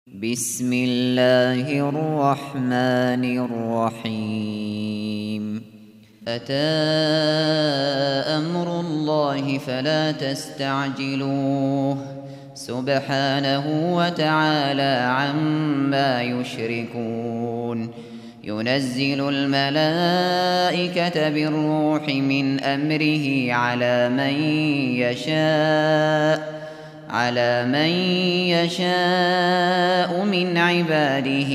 بسم الله الرحمن الرحيم. أتى أمر الله فلا تستعجلوه سبحانه وتعالى عما يشركون. ينزل الملائكة بالروح من أمره على من يشاء من عباده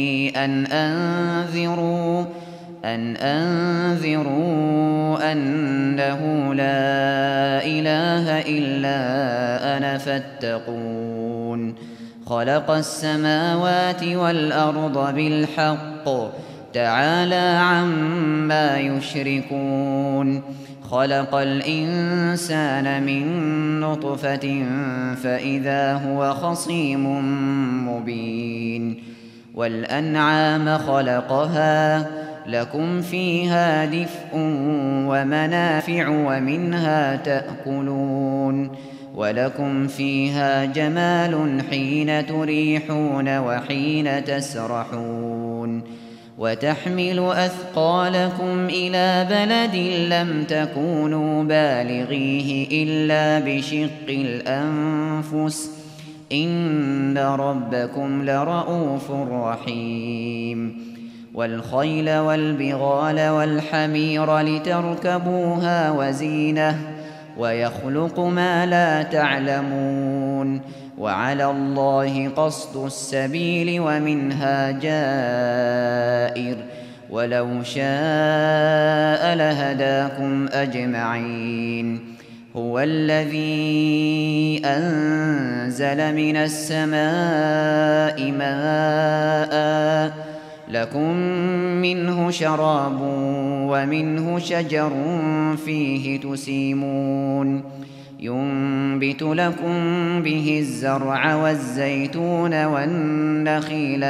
أن أنذروا أنه لا إله إلا أنا فاتقون. خلق السماوات والأرض بالحق تعالى عما يشركون. خلق الإنسان من نطفة فإذا هو خصيم مبين. والأنعام خلقها لكم فيها دفء ومنافع ومنها تأكلون. ولكم فيها جمال حين تريحون وحين تسرحون. وتحمل أثقالكم إلى بلد لم تكونوا بالغيه إلا بشق الأنفس إن ربكم لرءوف رحيم. والخيل والبغال والحمير لتركبوها وزينة ويخلق ما لا تعلمون. وعلى الله قصد السبيل ومنها جائر ولو شاء لهداكم أجمعين. هو الذي أنزل من السماء ماء لكم منه شراب ومنه شجر فيه تسيمون. ينبت لكم به الزرع والزيتون والنخيل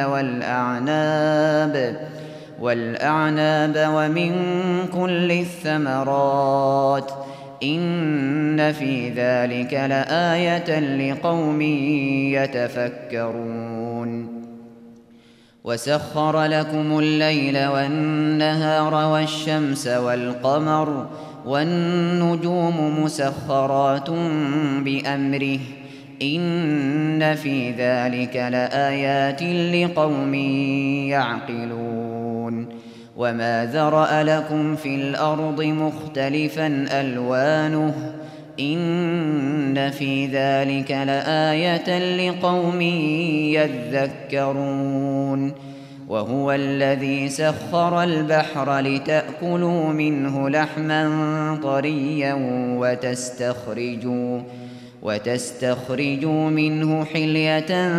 والأعناب ومن كل الثمرات إن في ذلك لآية لقوم يتفكرون. وسخر لكم الليل والنهار والشمس والقمر والنجوم مسخرات بأمره إن في ذلك لآيات لقوم يعقلون. وما ذرأ لكم في الأرض مختلفا ألوانه إن في ذلك لآية لقوم يذكرون. وهو الذي سخر البحر لتأكلوا منه لحما طريا وتستخرجوا منه حلية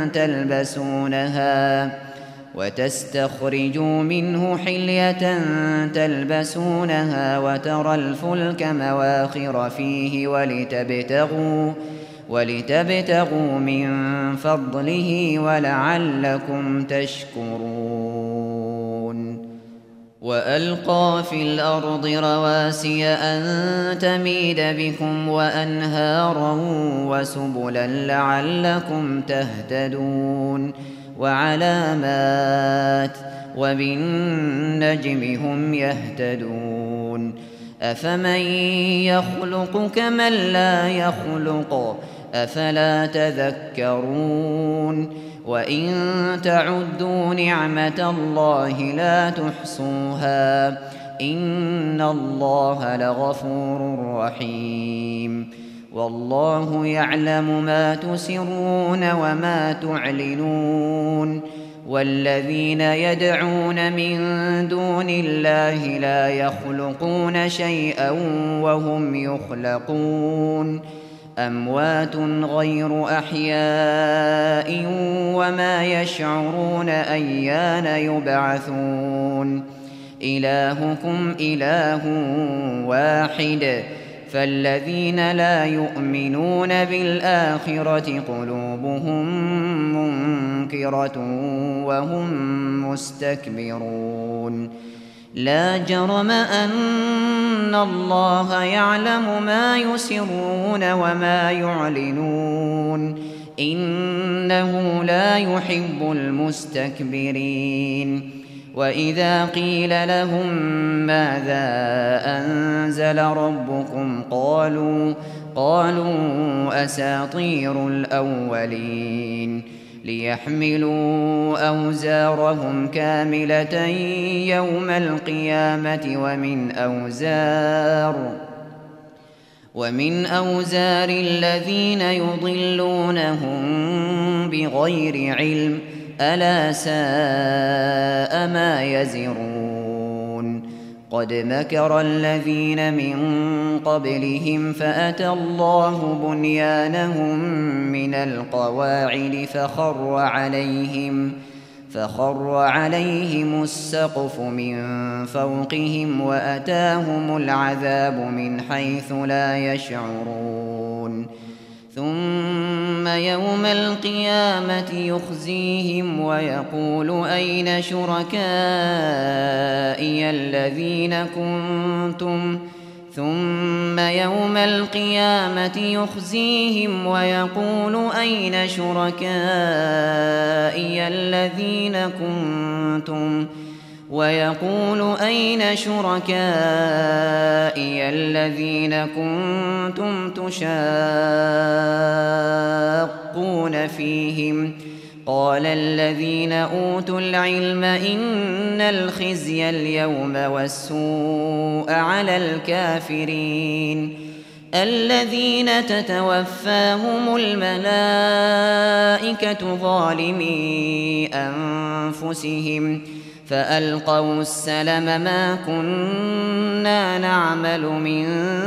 تلبسونها وترى الفلك مواخر فيه ولتبتغوا من فضله ولعلكم تشكرون. وألقى في الأرض رواسي أن تميد بكم وأنهارا وسبلا لعلكم تهتدون. وعلامات وبالنجم هم يهتدون. أفمن يخلق كمن لا يخلق أفلا تذكرون. وإن تعدوا نعمة الله لا تحصوها إن الله لغفور رحيم. والله يعلم ما تسرون وما تعلنون. والذين يدعون من دون الله لا يخلقون شيئا وهم يخلقون. أموات غير أحياء وما يشعرون أيان يبعثون. إلهكم إله واحد فالذين لا يؤمنون بالآخرة قلوبهم منكرة وهم مستكبرون. لا جرم أن الله يعلم ما يسرون وما يعلنون إنه لا يحب المستكبرين. وإذا قيل لهم ماذا أنزل ربكم قالوا أساطير الأولين ليحملوا أوزارهم كاملة يوم القيامة ومن أوزار الذين يضلونهم بغير علم ألا ساء ما يزرون. قد مكر الذين من قبلهم فأتى الله بنيانهم من القواعد فخر عليهم السقف من فوقهم وأتاهم العذاب من حيث لا يشعرون. ثم يوم القيامة يخزيهم ويقول أين شركائي الذين كنتم تشاقون فيهم قال الذين أوتوا العلم إن الخزي اليوم والسوء على الكافرين الذين تتوفاهم الملائكة ظالمي أنفسهم فألقوا السلم ما كنا نعمل من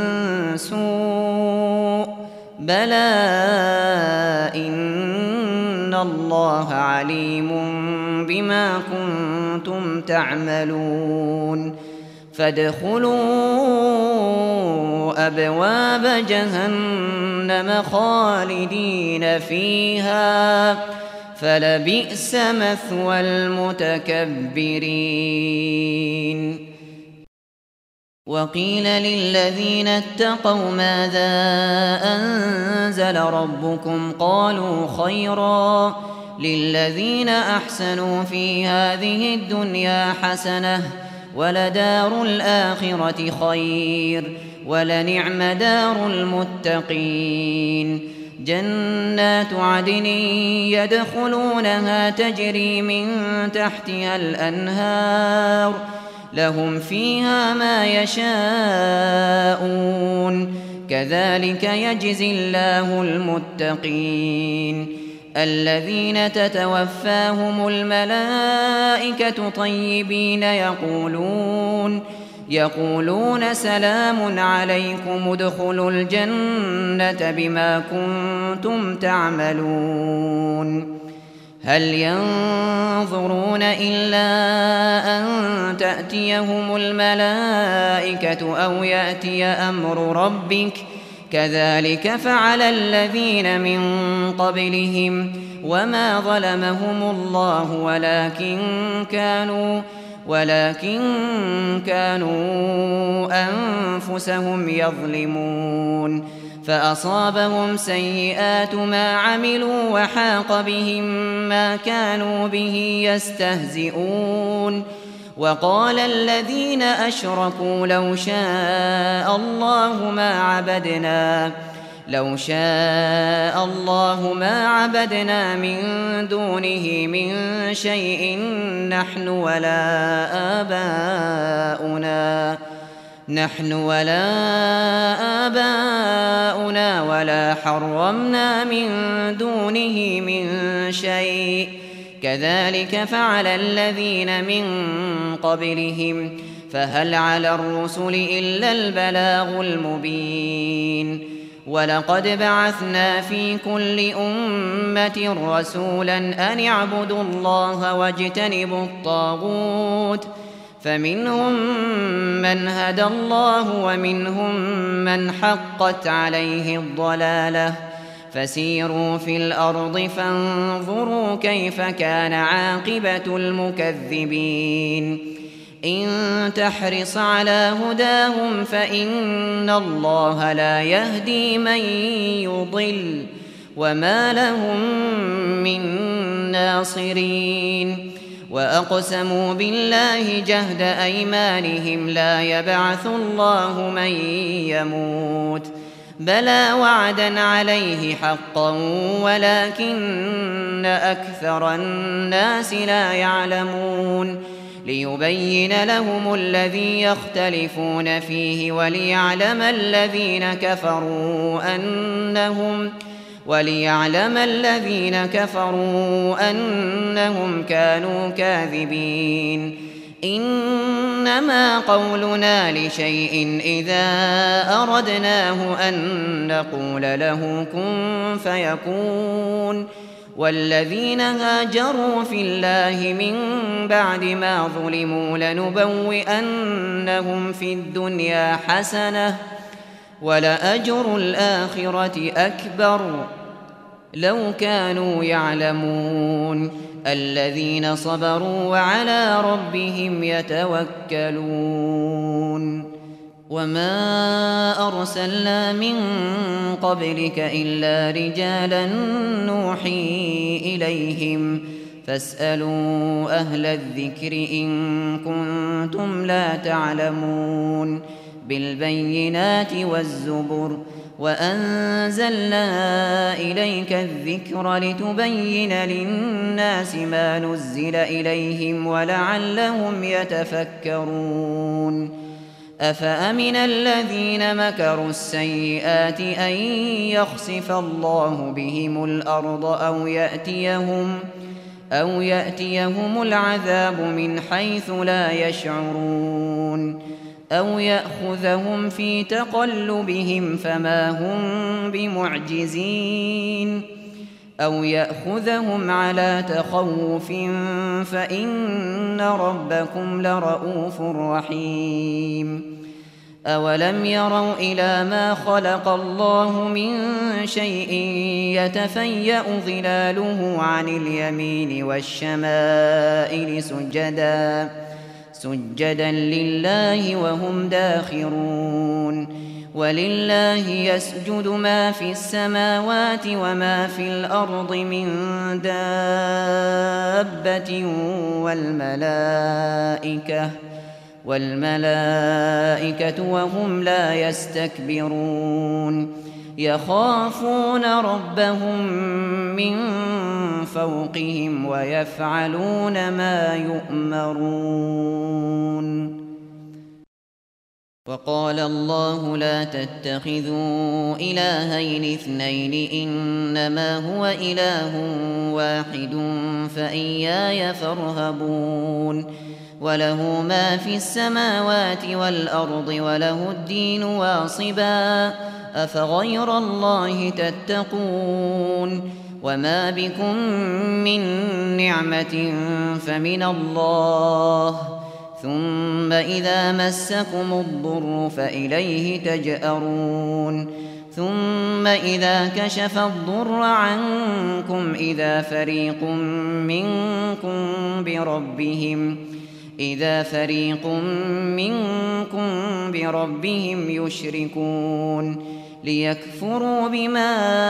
سوء بلى إن الله عليم بما كنتم تعملون. فادخلوا أبواب جهنم خالدين فيها فلبئس مثوى المتكبرين. وقيل للذين اتقوا ماذا أنزل ربكم قالوا خيرا للذين أحسنوا في هذه الدنيا حسنة ولدار الآخرة خير ولنعم دار المتقين. جنات عدن يدخلونها تجري من تحتها الأنهار لهم فيها ما يشاءون كذلك يجزي الله المتقين. الذين تتوفاهم الملائكة طيبين يقولون سلام عليكم ادخلوا الجنة بما كنتم تعملون. هل ينظرون إلا أن تأتيهم الملائكة أو يأتي أمر ربك كذلك فعل الذين من قبلهم وما ظلمهم الله ولكن كانوا أنفسهم يظلمون. فأصابهم سيئات ما عملوا وحاق بهم ما كانوا به يستهزئون. وقال الذين أشركوا لو شاء الله ما عبدنا من دونه من شيء نحن ولا آباؤنا ولا حرمنا من دونه من شيء كذلك فعل الذين من قبلهم فهل على الرسل إلا البلاغ المبين. ولقد بعثنا في كل أمة رسولا أن اعبدوا الله واجتنبوا الطاغوت فمنهم من هدى الله ومنهم من حقت عليه الضلالة فسيروا في الأرض فانظروا كيف كان عاقبة المكذبين. إن تحرص على هداهم فإن الله لا يهدي من يضل وما لهم من ناصرين. وأقسموا بالله جهد أيمانهم لا يبعث الله من يموت بلى وعدا عليه حقا ولكن أكثر الناس لا يعلمون. ليبين لهم الذي يختلفون فيه وليعلم الذين كفروا أنهم كانوا كاذبين. إنما قولنا لشيء إذا أردناه أن نقول له كن فيكون. والذين هاجروا في الله من بعد ما ظلموا لنبوئنهم في الدنيا حسنة ولأجر الآخرة أكبر لو كانوا يعلمون. الذين صبروا وعلى ربهم يتوكلون. وما أرسلنا من قبلك إلا رجالا نوحي إليهم فاسألوا أهل الذكر إن كنتم لا تعلمون. بالبينات والزبر وأنزلنا إليك الذكر لتبين للناس ما نزل إليهم ولعلهم يتفكرون. أفأمن الذين مكروا السيئات أن يخسف الله بهم الأرض أو يأتيهم العذاب من حيث لا يشعرون أو يأخذهم في تقلبهم فما هم بمعجزين أو يأخذهم على تخوف فإن ربكم لرؤوف رحيم. أولم يروا إلى ما خلق الله من شيء يتفيأ ظلاله عن اليمين والشمائل سجدا لله وهم داخرون. ولله يسجد ما في السماوات وما في الأرض من دابة والملائكة وهم لا يستكبرون. يخافون ربهم من فوقهم ويفعلون ما يؤمرون. وقال الله لا تتخذوا إلهين اثنين إنما هو إله واحد فإياي فارهبون. وله ما في السماوات والأرض وله الدين واصبا أفغير الله تتقون. وما بكم من نعمة فمن الله ثم إذا مسكم الضر فإليه تجأرون. ثم إذا كشف الضر عنكم إذا فريق منكم بربهم يشركون. ليكفروا بما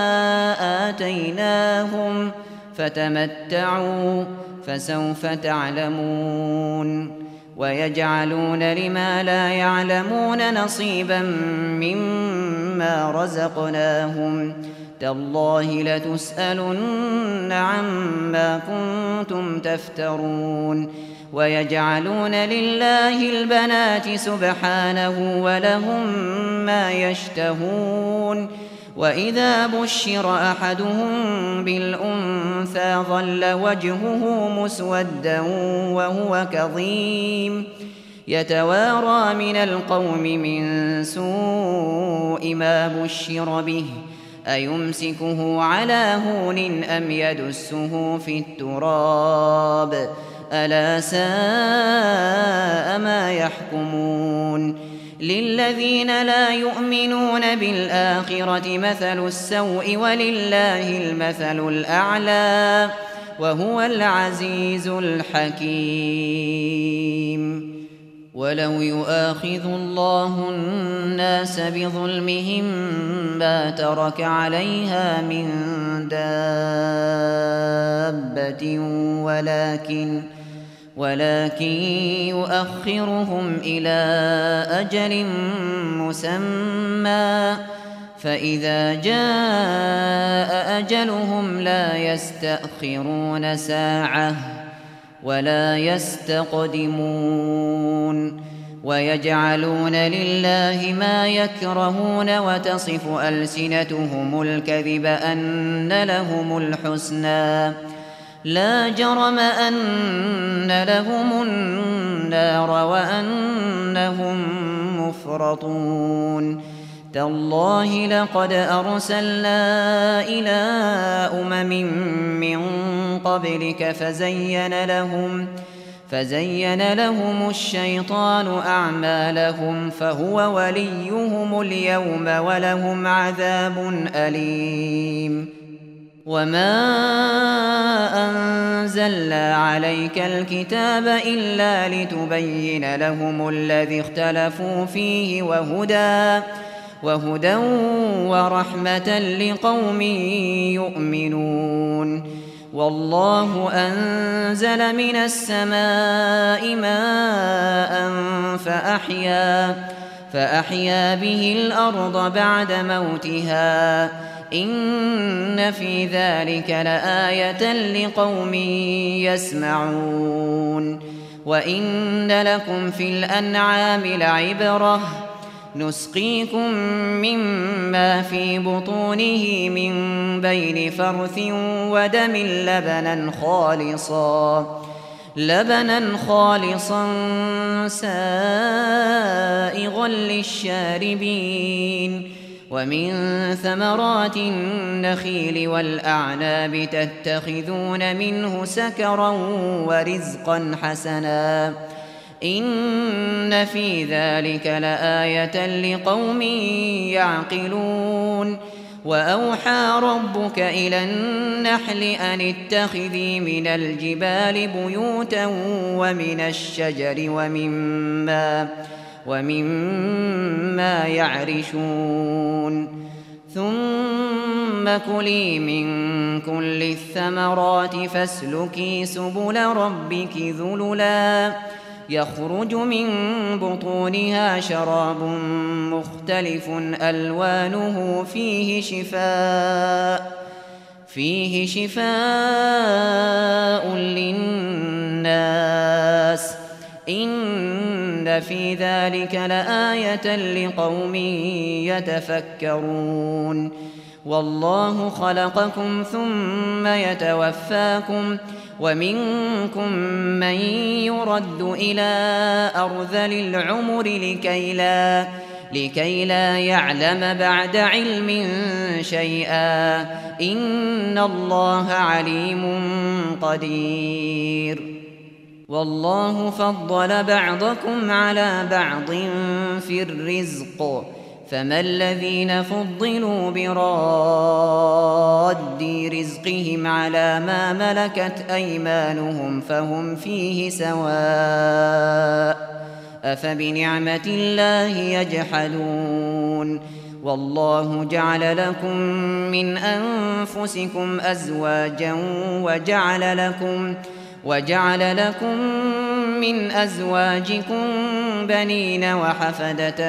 آتيناهم فتمتعوا فسوف تعلمون. ويجعلون لما لا يعلمون نصيبا مما رزقناهم تالله لتسألن عما كنتم تفترون. ويجعلون لله البنات سبحانه ولهم ما يشتهون. وإذا بشر أحدهم بالأنثى ظل وجهه مسودا وهو كظيم يتوارى من القوم من سوء ما بشر به أيمسكه على هون أم يدسه في التراب ألا ساء ما يحكمون. للذين لا يؤمنون بالآخرة مثل السوء ولله المثل الأعلى وهو العزيز الحكيم. ولو يؤاخذ الله الناس بظلمهم ما ترك عليها من دابة ولكن يؤخرهم إلى أجل مسمى فإذا جاء أجلهم لا يستأخرون ساعة ولا يستقدمون ويجعلون لله ما يكرهون وتصف ألسنتهم الكذب أن لهم الحسنى لا جرم أن لهم النار وأنهم مفرطون تالله لقد أرسلنا إلى من قبلك فزين لهم الشيطان أعمالهم فهو وليهم اليوم ولهم عذاب أليم وما أنزلنا عليك الكتاب إلا لتبين لهم الذي اختلفوا فيه وهدى ورحمة لقوم يؤمنون والله أنزل من السماء ماء فأحيا به الأرض بعد موتها إن في ذلك لآية لقوم يسمعون وإن لكم في الأنعام لعبرة نسقيكم مما في بطونه من بين فرث ودم لبنا خالصا سائغا للشاربين ومن ثمرات النخيل والأعناب تتخذون منه سكرا ورزقا حسنا إن في ذلك لآية لقوم يعقلون وأوحى ربك إلى النحل أن اتخذي من الجبال بيوتا ومن الشجر ومما يعرشون ثم كلي من كل الثمرات فاسلكي سبل ربك ذللا يخرج من بطونها شراب مختلف ألوانه فيه شفاء للناس إن في ذلك لآية لقوم يتفكرون والله خلقكم ثم يتوفاكم ومنكم من يرد إلى أرذل العمر لكي لا يعلم بعد علم شيئا إن الله عليم قدير والله فضل بعضكم على بعض في الرزق فما الذين فضلوا براد رزقهم على ما ملكت أيمانهم فهم فيه سواء أفبنعمة الله يجحدون والله جعل لكم من أنفسكم أزواجا وجعل لكم من أزواجكم بنين وحفدة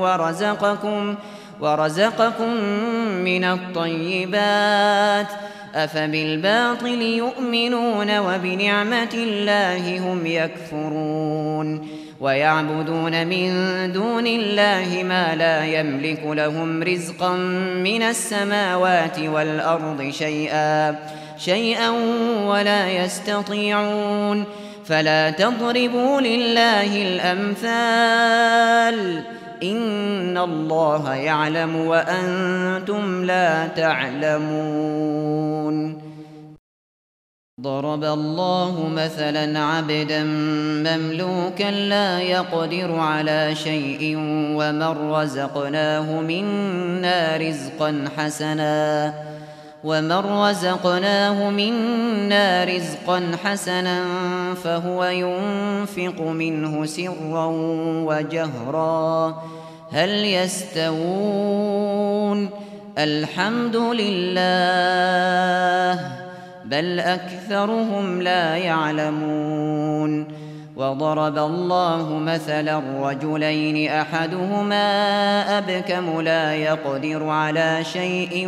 ورزقكم من الطيبات أفبالباطل يؤمنون وبنعمة الله هم يكفرون ويعبدون من دون الله ما لا يملك لهم رزقا من السماوات والأرض شيئا ولا يستطيعون فلا تضربوا لله الأمثال إن الله يعلم وأنتم لا تعلمون ضرب الله مثلا عبدا مملوكا لا يقدر على شيء ومن رزقناه منا رزقا حسنا ومن رزقناه منا رزقا حسنا فهو ينفق منه سرا وجهرا هل يستوون الحمد لله بل أكثرهم لا يعلمون وضرب الله مثلا رجلين أحدهما أبكم لا يقدر على شيء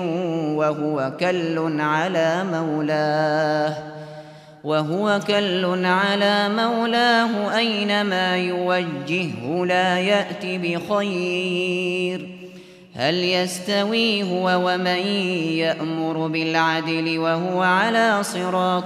وهو كل على مولاه أينما يوجهه لا يأت بخير هل يستوي هو ومن يأمر بالعدل وهو على صراط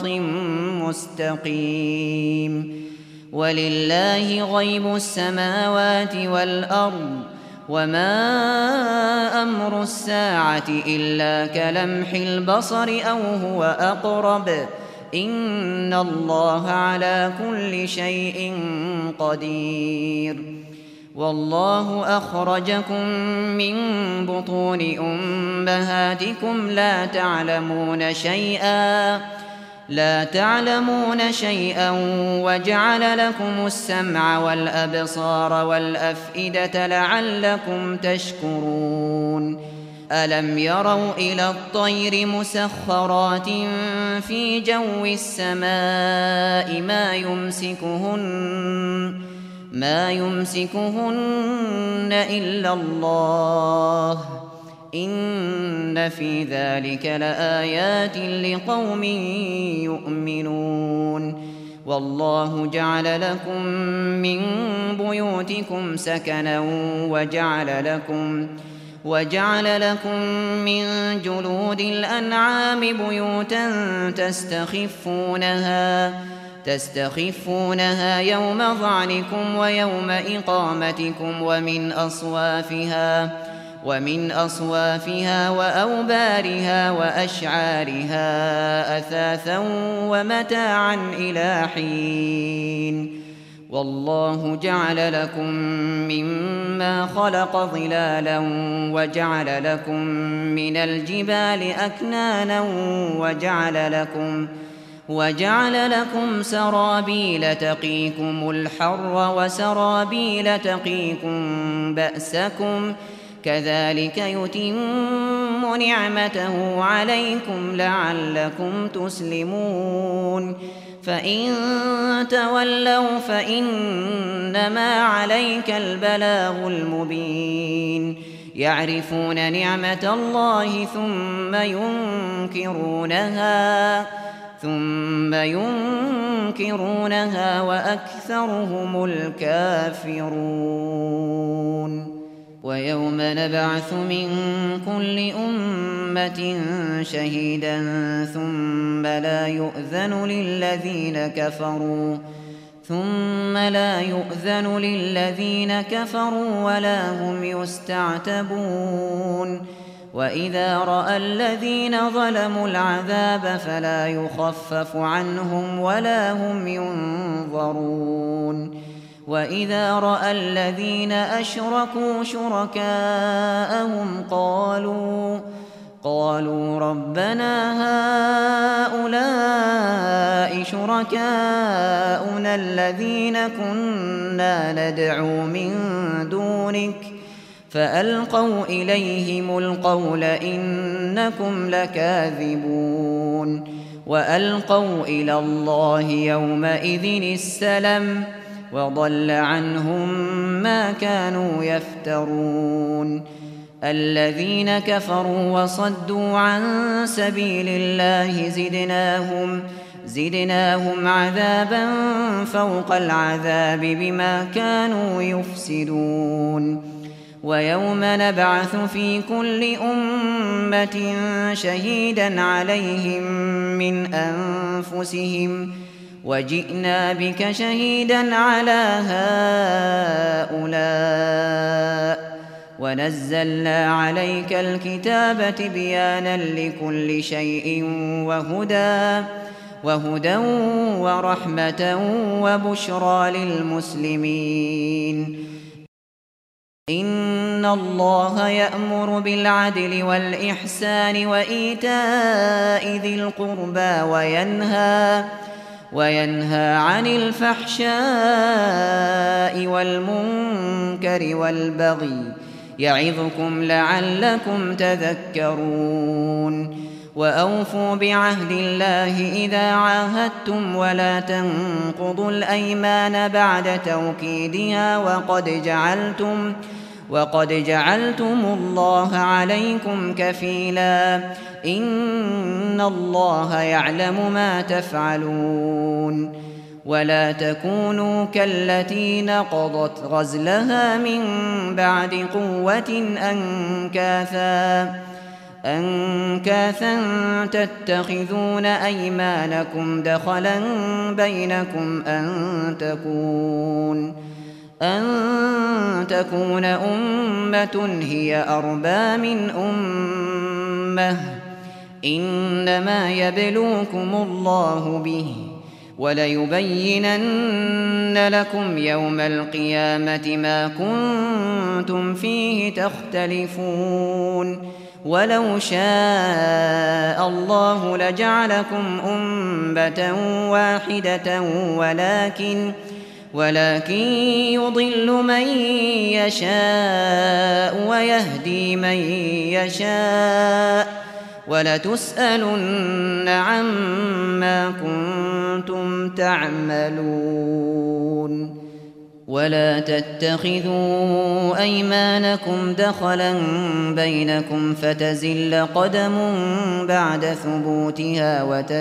مستقيم ولله غيب السماوات والأرض وما أمر الساعة إلا كلمح البصر أو هو أقرب إن الله على كل شيء قدير والله أخرجكم من بطون أمهاتكم لا تعلمون شيئا وجعل لكم السمع والأبصار والأفئدة لعلكم تشكرون ألم يروا إلى الطير مسخرات في جو السماء ما يمسكهن إلا الله إن في ذلك لآيات لقوم يؤمنون والله جعل لكم من بيوتكم سكنا وجعل لكم من جلود الأنعام بيوتا تستخفونها يوم ظعنكم ويوم إقامتكم ومن أصوافها وأوبارها وأشعارها أثاثا ومتاعا إلى حين والله جعل لكم مما خلق ظلالا وجعل لكم من الجبال أكنانا وجعل لكم سرابيل تقيكم الحر وسرابيل تقيكم بأسكم كذلك يتم نعمته عليكم لعلكم تسلمون فإن تولوا فإنما عليك البلاغ المبين يعرفون نعمة الله ثم ينكرونها وأكثرهم الكافرون ويوم نبعث من كل أمة شهيدا ثم لا يؤذن للذين كفروا ولا هم يستعتبون وإذا رأى الذين ظلموا العذاب فلا يخفف عنهم ولا هم ينظرون وإذا رأى الذين أشركوا شركاءهم قالوا ربنا هؤلاء شركاؤنا الذين كنا ندعو من دونك فألقوا إليهم القول إنكم لكاذبون وألقوا إلى الله يومئذ السلم وضل عنهم ما كانوا يفترون الذين كفروا وصدوا عن سبيل الله زدناهم عذابا فوق العذاب بما كانوا يفسدون ويوم نبعث في كل أمة شهيدا عليهم من أنفسهم وجئنا بك شهيدا على هؤلاء ونزلنا عليك الكتاب تبيانا لكل شيء وهدى ورحمة وبشرى للمسلمين إن الله يأمر بالعدل والإحسان وإيتاء ذي القربى وينهى عن الفحشاء والمنكر والبغي يعظكم لعلكم تذكرون وأوفوا بعهد الله إذا عاهدتم ولا تنقضوا الأيمان بعد توكيدها وقد جعلتم الله عليكم كفيلا إن الله يعلم ما تفعلون ولا تكونوا كالتي نقضت غزلها من بعد قوة أنكاثا تتخذون أيمانكم دخلا بينكم أن تكون أمة هي أربى من أمة إنما يبلوكم الله به وليبينن لكم يوم القيامة ما كنتم فيه تختلفون ولو شاء الله لجعلكم أمة واحدة ولكن يضل من يشاء ويهدي من يشاء ولتسألن عما كنتم تعملون ولا تتخذوا أيمانكم دخلا بينكم فتزل قدم بعد ثبوتها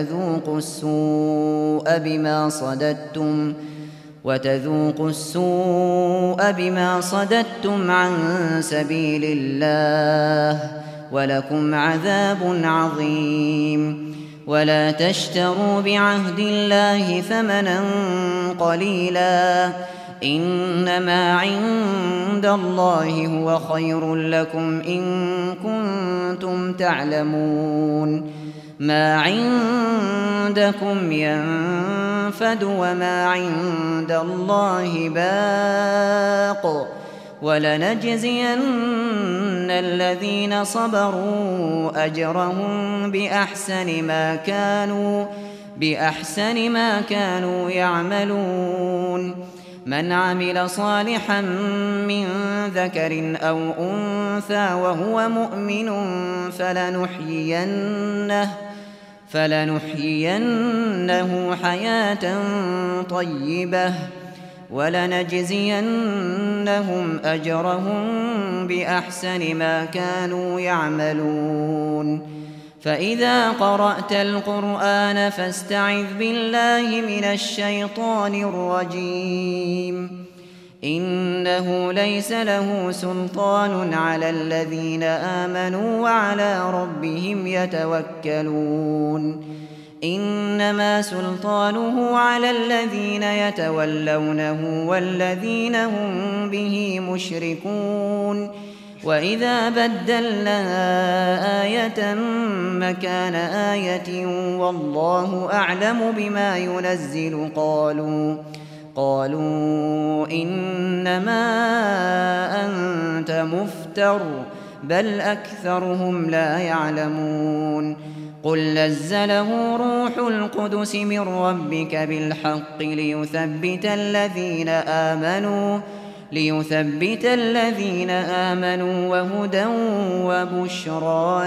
وتذوقوا السوء بما صددتم عن سبيل الله ولكم عذاب عظيم ولا تشتروا بعهد الله ثمنا قليلا إنما عند الله هو خير لكم إن كنتم تعلمون ما عندكم ينفد وما عند الله باق ولنجزين الذين صبروا أجرهم بأحسن ما كانوا يعملون من عمل صالحا من ذكر أو أنثى وهو مؤمن فلنحيينه حياة طيبة ولنجزينهم أجرهم بأحسن ما كانوا يعملون فإذا قرأت القرآن فاستعذ بالله من الشيطان الرجيم إنه ليس له سلطان على الذين آمنوا وعلى ربهم يتوكلون إنما سلطانه على الذين يتولونه والذين هم به مشركون وإذا بدلنا آية مكان آية والله أعلم بما ينزل قالوا إنما أنت مفتر بل أكثرهم لا يعلمون قل نزله روح القدس من ربك بالحق ليثبت الذين آمنوا وهدى وبشرى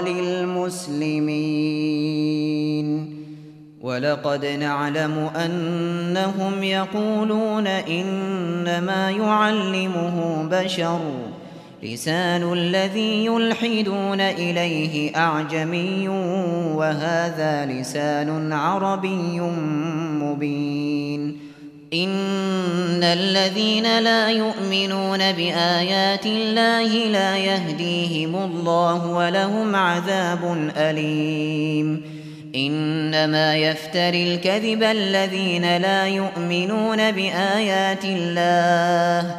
للمسلمين ولقد نعلم أنهم يقولون إنما يعلمه بشر لسان الذي يلحدون إليه أعجمي وهذا لسان عربي مبين إن الذين لا يؤمنون بآيات الله لا يهديهم الله ولهم عذاب أليم إنما يفتري الكذب الذين لا يؤمنون بآيات الله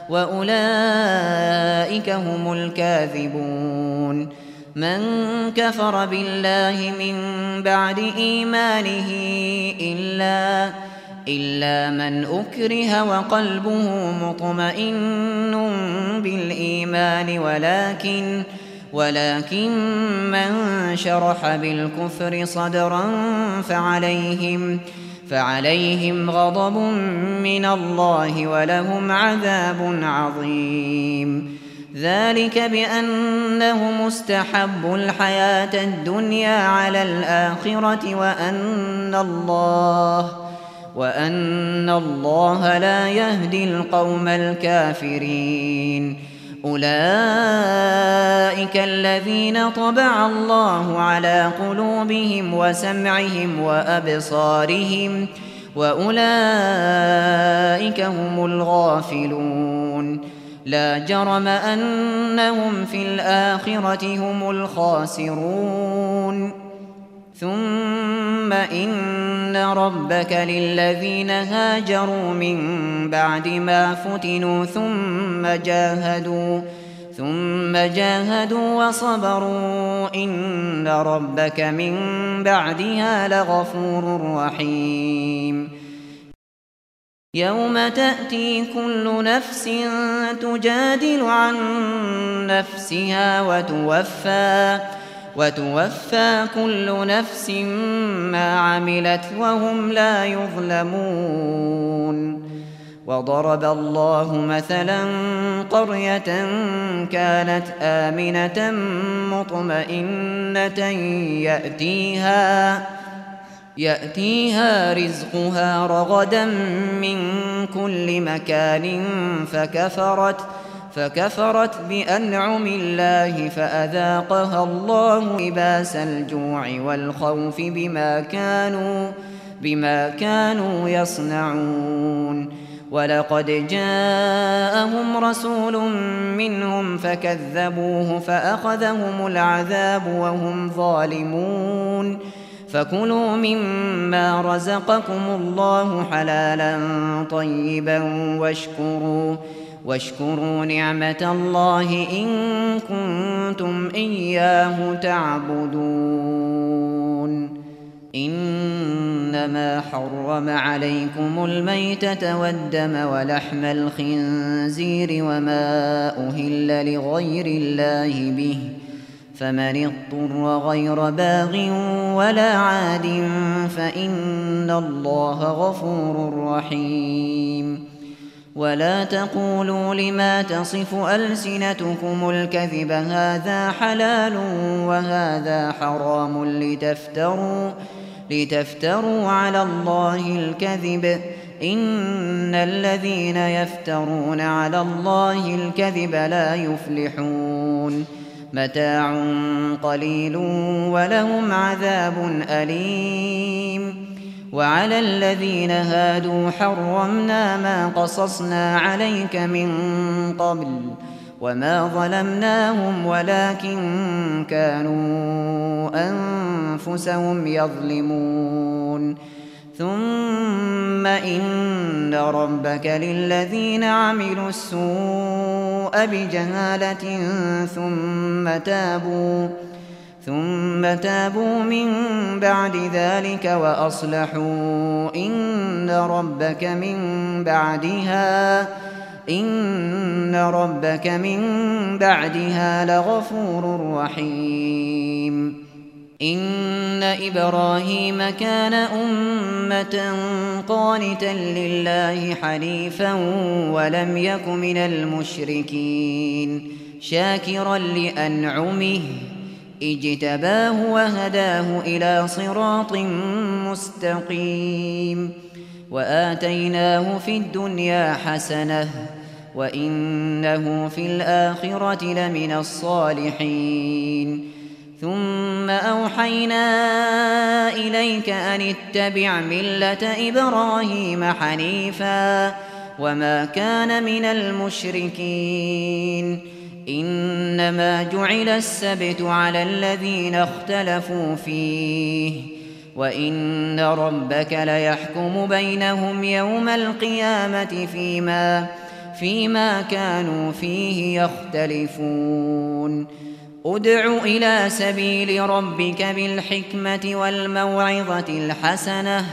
وأولئك هم الكاذبون من كفر بالله من بعد إيمانه إلا من أكره وقلبه مطمئن بالإيمان ولكن من شرح بالكفر صدرا فعليهم غضب من الله ولهم عذاب عظيم. ذلك بأنهم استحبوا الحياة الدنيا على الآخرة وأن الله لا يهدي القوم الكافرين. أولئك الذين طبع الله على قلوبهم وسمعهم وأبصارهم وأولئك هم الغافلون. لا جرم أنهم في الآخرة هم الخاسرون. ثم إن ربك للذين هاجروا من بعد ما فتنوا ثم جاهدوا وصبروا إن ربك من بعدها لغفور رحيم. يوم تأتي كل نفس تجادل عن نفسها وتوفى كل نفس ما عملت وهم لا يظلمون. وضرب الله مثلا قرية كانت آمنة مطمئنة يأتيها رزقها رغدا من كل مكان فكفرت بأنعم الله فأذاقها الله لباس الجوع والخوف بما كانوا يصنعون. ولقد جاءهم رسول منهم فكذبوه فأخذهم العذاب وهم ظالمون. فكلوا مما رزقكم الله حلالا طيبا واشكروا نعمة الله إن كنتم إياه تعبدون. إنما حرم عليكم الميتة والدم ولحم الخنزير وما أهل لغير الله به فمن اضطر غير باغ ولا عاد فإن الله غفور رحيم. ولا تقولوا لما تصف ألسنتكم الكذب هذا حلال وهذا حرام لتفتروا على الله الكذب إن الذين يفترون على الله الكذب لا يفلحون. متاع قليل ولهم عذاب أليم. وعلى الذين هادوا حرمنا ما قصصنا عليك من قبل وما ظلمناهم ولكن كانوا أنفسهم يظلمون. ثم إن ربك للذين عملوا السوء بجهالة ثم تابوا من بعد ذلك وأصلحوا إن ربك من بعدها لغفور رحيم. إن إبراهيم كان أمة قانتا لله حنيفا ولم يك من المشركين شاكرا لأنعمه اجتباه وهداه إلى صراط مستقيم. وآتيناه في الدنيا حسنة وإنه في الآخرة لمن الصالحين. ثم أوحينا إليك أن اتبع ملة إبراهيم حنيفا وما كان من المشركين. إنما جعل السبت على الذين اختلفوا فيه وإن ربك ليحكم بينهم يوم القيامة فيما كانوا فيه يختلفون. ادع إلى سبيل ربك بالحكمة والموعظة الحسنة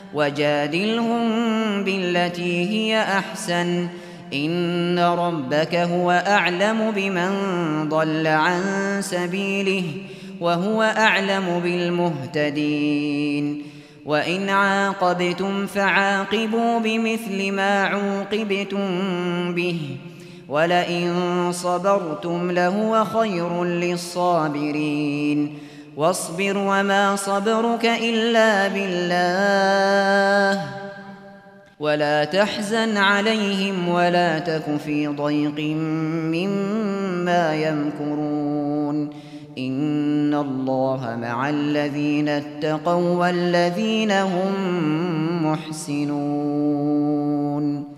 وجادلهم بالتي هي أحسن إن ربك هو أعلم بمن ضل عن سبيله وهو أعلم بالمهتدين وإن عاقبتم فعاقبوا بمثل ما عوقبتم به ولئن صبرتم لهو خير للصابرين واصبر وما صبرك إلا بالله ولا تحزن عليهم ولا تك في ضيق مما يمكرون إن الله مع الذين اتقوا والذين هم محسنون